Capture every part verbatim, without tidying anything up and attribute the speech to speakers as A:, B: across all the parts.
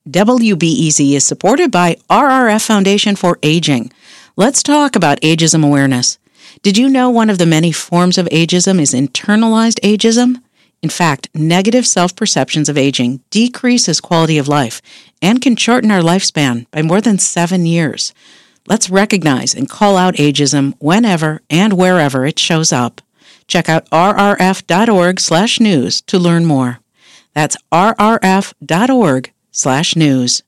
A: W B E Z is supported by R R F Foundation for Aging. Let's talk about ageism awareness. Did you know one of the many forms of ageism is internalized ageism? In fact, negative self-perceptions of aging decreases quality of life and can shorten our lifespan by more than seven years. Let's recognize and call out ageism whenever and wherever it shows up. Check out r r f dot org slash news to learn more. That's r r f dot org slash news.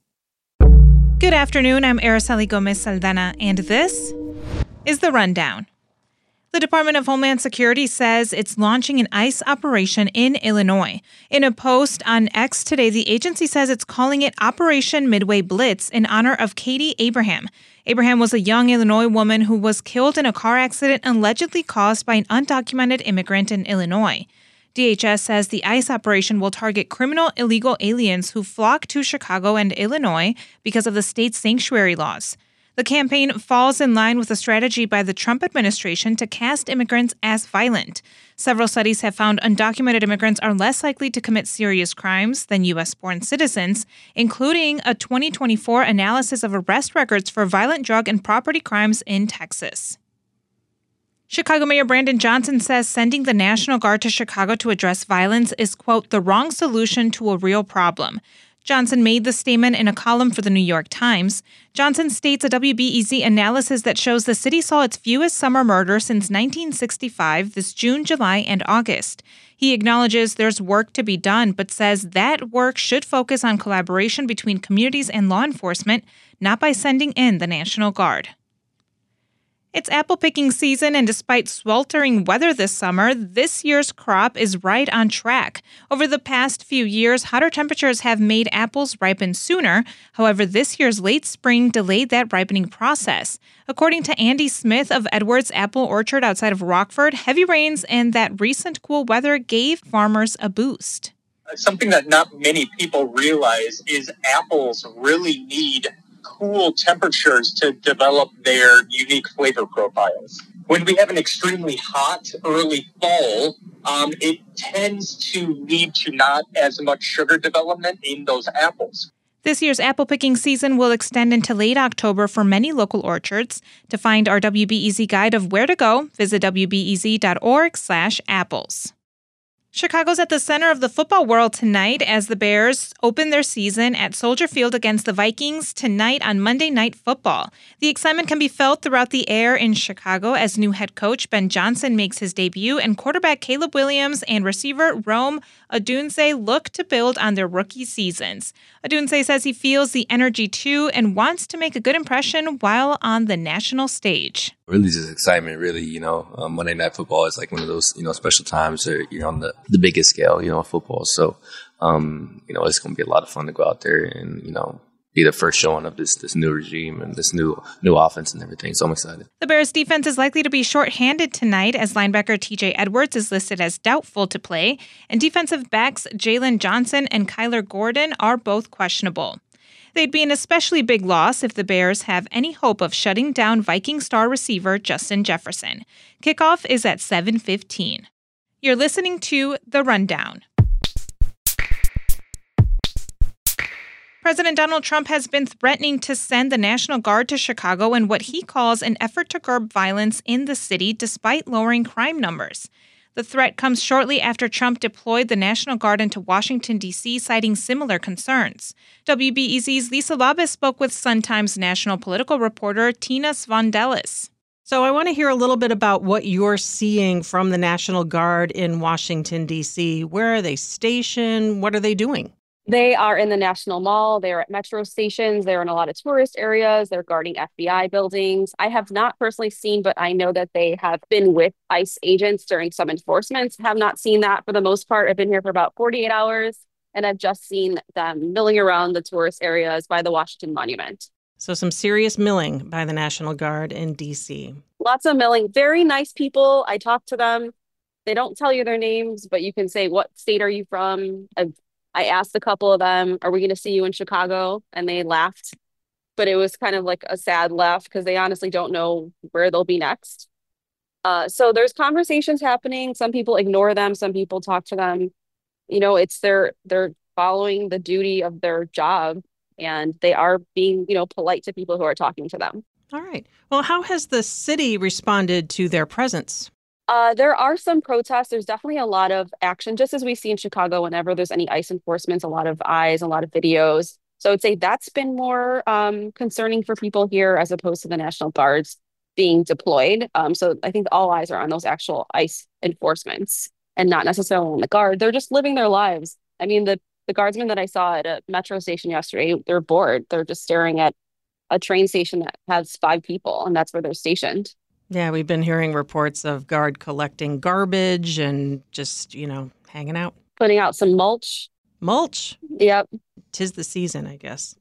B: Good afternoon, I'm Araceli Gomez Saldana, and this is The Rundown. The Department of Homeland Security says it's launching an ICE operation in Illinois. In a post on X today, the agency says it's calling it Operation Midway Blitz in honor of Katie Abraham. Abraham was a young Illinois woman who was killed in a car accident allegedly caused by an undocumented immigrant in Illinois. D H S says the ICE operation will target criminal illegal aliens who flock to Chicago and Illinois because of the state's sanctuary laws. The campaign falls in line with a strategy by the Trump administration to cast immigrants as violent. Several studies have found undocumented immigrants are less likely to commit serious crimes than U S-born citizens, including a twenty twenty-four analysis of arrest records for violent drug and property crimes in Texas. Chicago Mayor Brandon Johnson says sending the National Guard to Chicago to address violence is, quote, the wrong solution to a real problem. Johnson made the statement in a column for the New York Times. Johnson states a W B E Z analysis that shows the city saw its fewest summer murders since nineteen sixty-five this June, July, and August. He acknowledges there's work to be done, but says that work should focus on collaboration between communities and law enforcement, not by sending in the National Guard. It's apple picking season, and despite sweltering weather this summer, this year's crop is right on track. Over the past few years, hotter temperatures have made apples ripen sooner. However, this year's late spring delayed that ripening process. According to Andy Smith of Edwards Apple Orchard outside of Rockford, heavy rains and that recent cool weather gave farmers a boost.
C: Something that not many people realize is apples really need cool temperatures to develop their unique flavor profiles. When we have an extremely hot early fall, um, it tends to lead to not as much sugar development in those apples.
B: This year's apple picking season will extend into late October for many local orchards. To find our W B E Z guide of where to go, visit w b e z dot org slash apples. Chicago's at the center of the football world tonight as the Bears open their season at Soldier Field against the Vikings tonight on Monday Night Football. The excitement can be felt throughout the air in Chicago as new head coach Ben Johnson makes his debut and quarterback Caleb Williams and receiver Rome Odunze look to build on their rookie seasons. Odunze says he feels the energy too and wants to make a good impression while on the national stage.
D: Really just excitement, really, you know, um, Monday Night Football is like one of those, you know, special times or, you know, on the, the biggest scale, you know, of football. So, um, you know, it's going to be a lot of fun to go out there and, you know, be the first showing of this this new regime and this new new offense and everything. So I'm excited.
B: The Bears defense is likely to be shorthanded tonight as linebacker T J Edwards is listed as doubtful to play, and defensive backs Jalen Johnson and Kyler Gordon are both questionable. They'd be an especially big loss if the Bears have any hope of shutting down Viking star receiver Justin Jefferson. Kickoff is at seven fifteen. You're listening to The Rundown. President Donald Trump has been threatening to send the National Guard to Chicago in what he calls an effort to curb violence in the city despite lowering crime numbers. The threat comes shortly after Trump deployed the National Guard into Washington, D C, citing similar concerns. W B E Z's Lisa Labus spoke with Sun-Times national political reporter Tina Svandelis.
E: So I want to hear a little bit about what you're seeing from the National Guard in Washington, D C. Where are they stationed? What are they doing?
F: They are in the National Mall. They're at metro stations. They're in a lot of tourist areas. They're guarding F B I buildings. I have not personally seen, but I know that they have been with ICE agents during some enforcements. Have not seen that for the most part. I've been here for about forty-eight hours, and I've just seen them milling around the tourist areas by the Washington Monument.
E: So some serious milling by the National Guard in D C.
F: Lots of milling. Very nice people. I talked to them. They don't tell you their names, but you can say, what state are you from? I've I asked a couple of them, are we going to see you in Chicago? And they laughed. But it was kind of like a sad laugh because they honestly don't know where they'll be next. Uh, so there's conversations happening. Some people ignore them. Some people talk to them. You know, it's their, they're following the duty of their job and they are being, you know, polite to people who are talking to them.
E: All right. Well, how has the city responded to their presence?
F: Uh, there are some protests. There's definitely a lot of action, just as we see in Chicago whenever there's any ICE enforcement, a lot of eyes, a lot of videos. So I'd say that's been more um, concerning for people here as opposed to the National Guards being deployed. Um, so I think all eyes are on those actual ICE enforcements and not necessarily on the guard. They're just living their lives. I mean, the, the guardsmen that I saw at a metro station yesterday, they're bored. They're just staring at a train station that has five people, and that's where they're stationed.
E: Yeah, we've been hearing reports of guard collecting garbage and just, you know, hanging out.
F: Putting out some mulch.
E: Mulch?
F: Yep.
E: 'Tis the season, I guess.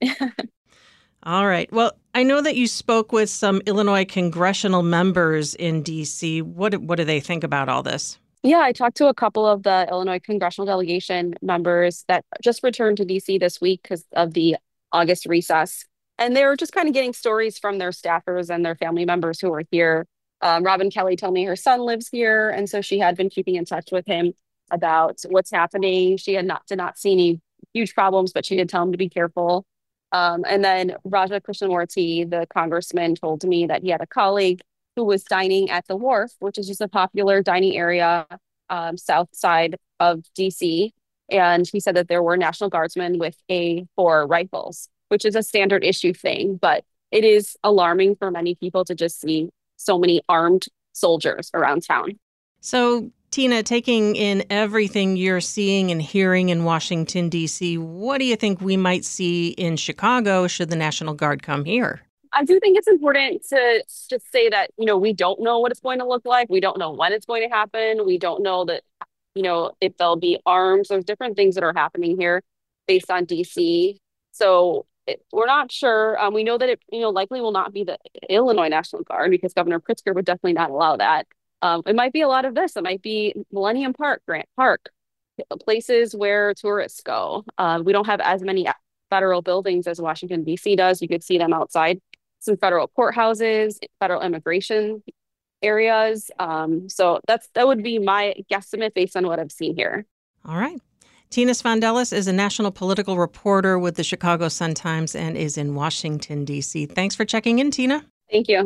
E: All right. Well, I know that you spoke with some Illinois congressional members in D C. What, what do they think about all this?
F: Yeah, I talked to a couple of the Illinois congressional delegation members that just returned to D C this week because of the August recess. And they were just kind of getting stories from their staffers and their family members who were here. Um, Robin Kelly told me her son lives here, and so she had been keeping in touch with him about what's happening. She had not did not see any huge problems, but she did tell him to be careful. Um, and then Raja Krishnamurti, the congressman, told me that he had a colleague who was dining at the Wharf, which is just a popular dining area um, south side of D C. And he said that there were National Guardsmen with A four rifles, which is a standard issue thing, but it is alarming for many people to just see so many armed soldiers around town.
E: So, Tina, taking in everything you're seeing and hearing in Washington, D C, what do you think we might see in Chicago should the National Guard come here?
F: I do think it's important to just say that, you know, we don't know what it's going to look like. We don't know when it's going to happen. We don't know that, you know, if they'll be armed. There's different things that are happening here based on D C. So it, we're not sure. Um, we know that it, you know, likely will not be the Illinois National Guard because Governor Pritzker would definitely not allow that. Um, it might be a lot of this. It might be Millennium Park, Grant Park, places where tourists go. Uh, we don't have as many federal buildings as Washington, D C does. You could see them outside some federal courthouses, federal immigration areas. Um, so that's that would be my guesstimate based on what I've seen here.
E: All right. Tina Svandelis is a national political reporter with the Chicago Sun-Times and is in Washington, D C. Thanks for checking in, Tina.
F: Thank you.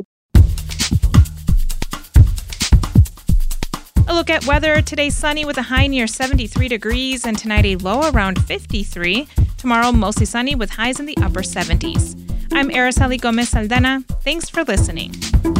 B: A look at weather. Today, sunny with a high near seventy-three degrees, and tonight a low around fifty-three. Tomorrow, mostly sunny with highs in the upper seventies. I'm Araceli Gomez Saldana. Thanks for listening.